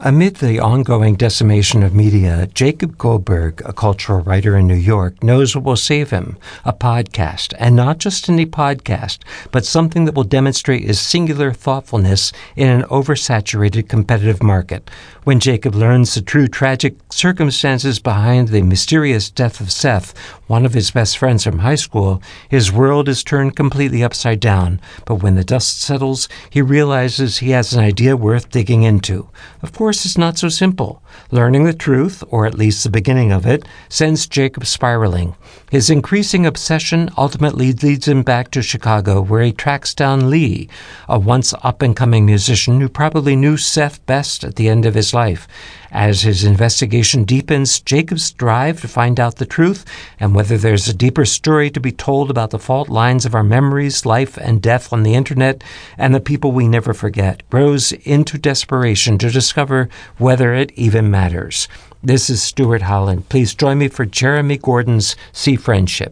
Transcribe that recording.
Amid the ongoing decimation of media, Jacob Goldberg, a cultural writer in New York, knows what will save him: a podcast, and not just any podcast, but something that will demonstrate his singular thoughtfulness in an oversaturated competitive market. When Jacob learns the true tragic circumstances behind the mysterious death of Seth, one of his best friends from high school, his world is turned completely upside down. But when the dust settles, he realizes he has an idea worth digging into. Of course, it's not so simple. Learning the truth, or at least the beginning of it, sends Jacob spiraling. His increasing obsession ultimately leads him back to Chicago, where he tracks down Lee, a once up-and-coming musician who probably knew Seth best at the end of his life. As his investigation deepens, Jacob's drive to find out the truth and whether there's a deeper story to be told about the fault lines of our memories, life, and death on the internet and the people we never forget grows into desperation to discover whether it even matters. This is Stuart Holland. Please join me for Jeremy Gordon's See Friendship.